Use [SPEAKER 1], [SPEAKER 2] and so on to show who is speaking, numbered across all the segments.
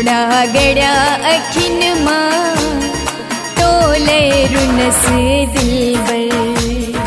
[SPEAKER 1] घोड़ा गड़ा अखिन मां तोले रुनस दिलबर।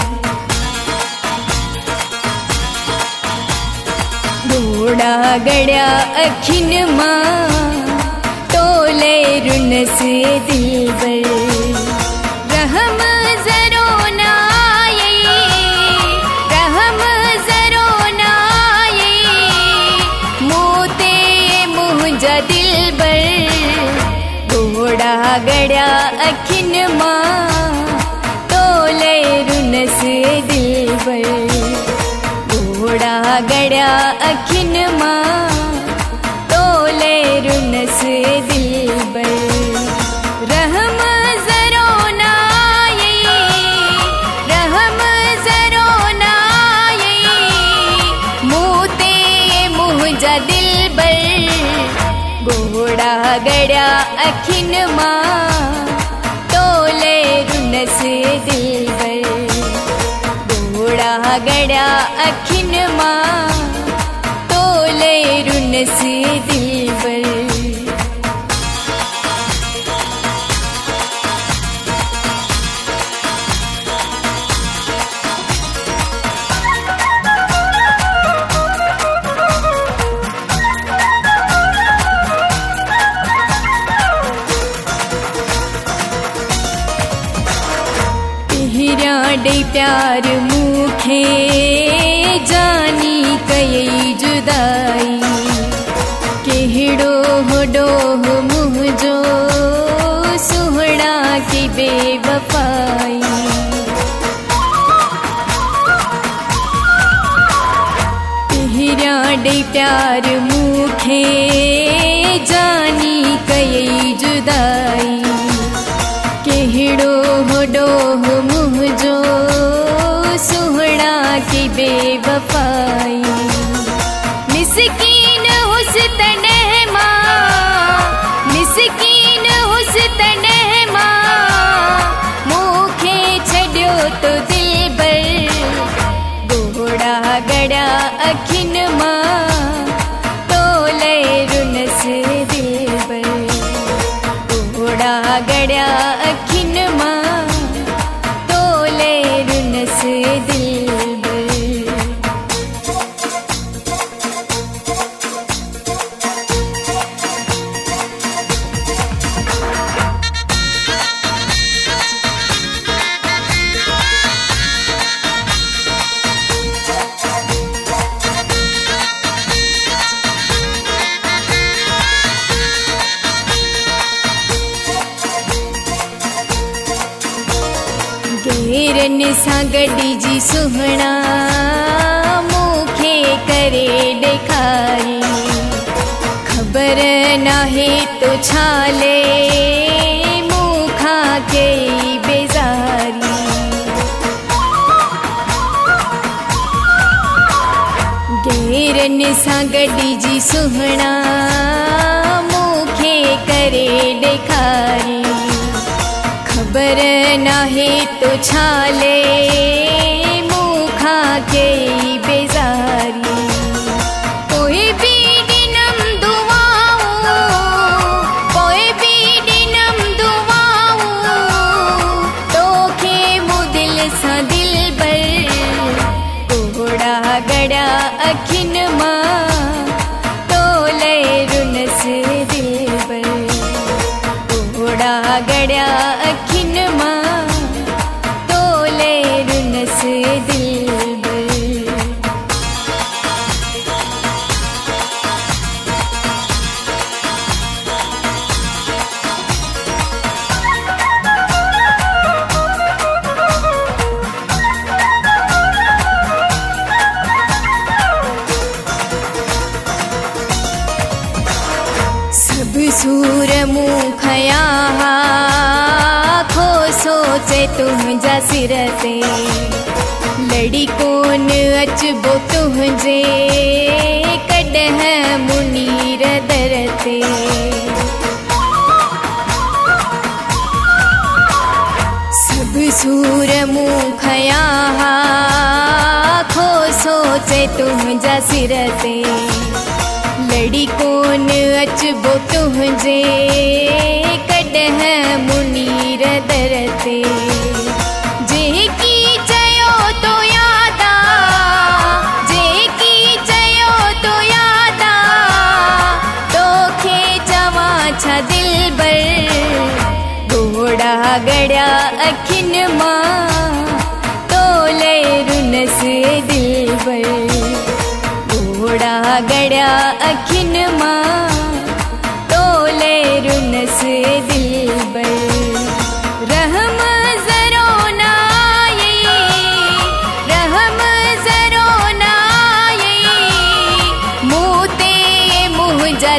[SPEAKER 1] घोड़ा गड़ा अखिन मां तोले रुनस दिलबर। रहम जरो ना आए, रहम जरो ना आए, मोते मुझा दिलबर। घोड़ा गड़ा अखिन मां तोले रुनस दिलबर। घोड़ा गड़ा अखिन मां तोले रुनस दिलबर। रहम जरो ना आए, रहम जरो ना आए, मोते मुझा दिलबर। घोड़ा गड़ा अखिन मां तोले रुनस दिलबर। घोड़ा गड़ा अखिन मां तोले रुनस दिलबर। दे प्यार मुखे जानी कई जुदाई। केहड़ो होडोह मुझो सुहड़ा की बेवफाई। तेहरा दे प्यार मुखे जानी कई जुदाई। केहड़ो होडोह मुझो सुहड़ा की बेवफाई। मिस्कीन हुस तनह मां, मिस्कीन हुस तनह मां, मुखे छड्यो तो दिलबर। घोड़ा गड़ा अखिन मां तोले रुनस दिलबर। घोड़ा गड़ा अखिन मां तोले रुनस दिलबर। घेरन सां गॾी जी सुहणा मूंखे करे ॾेखारी। ख़बर नाहे तो छाले मूंखां कई बेज़ारी। घेरन सां गॾी जी सुहणा मूंखे करे ॾेखारी। ख़बर नाहे तो छाले मूंखां कई बेज़ारी। पोइ बि ॾिनम दुआऊं, पोइ बि ॾिनम दुआऊं, तोखे मूं दिल सां दिलबर। घोड़ा गड़ा अखिन मां तोले रुनस दिलबर। घोड़ा गड़ा अखिन मां तोले रुनस दिलबर। सब सूर मुँह खया खो सोचे तुझा सिर ते। लड़ी कोन अचबो तुझे कॾहिं मुनीर दर ते। सब सूर मुँह खया खो सोचे तुझा सिर ते। लड़ी कोन अचबो तुझ तुझे कॾह मुनीर दर ते जेकी चयो तो यादा जेकी चयो तो यादा तोखे चवां छा दिलबर घोड़ा गड़िया अखिन मां तोले रुनस दिलबर घोड़ा गड़िया अखिन मां तोले रुनस दिलबर रहम ज़रो ना आई रहम ज़रो ना आई मूते मुंहिंजा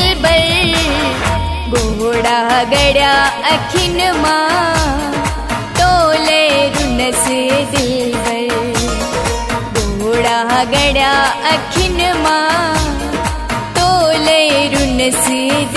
[SPEAKER 1] दिलबर घोड़ा गड़िया अखिन मां तोले रुनस दिलबर घोड़ा गड़िया अखिन मां तोले रुनस